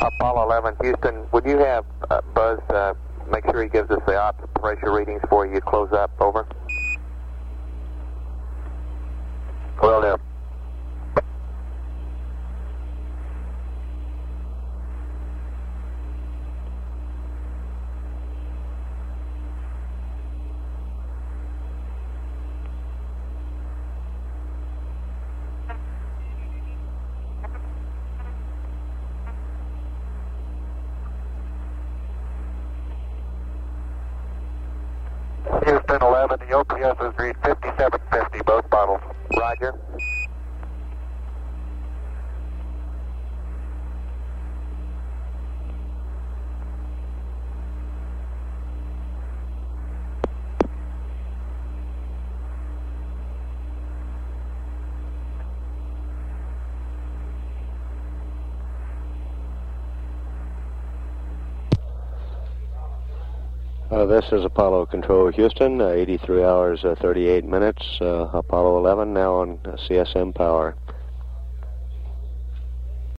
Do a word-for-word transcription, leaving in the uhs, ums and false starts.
Apollo eleven, Houston, would you have uh, Buzz uh, make sure he gives us the ops pressure readings before you close up? Over. Will do. Houston eleven, the O P S is read fifty-seven fifty, both bottles. Roger. Uh, this is Apollo Control Houston, uh, eighty-three hours, uh, thirty-eight minutes. Uh, Apollo eleven now on uh, C S M power.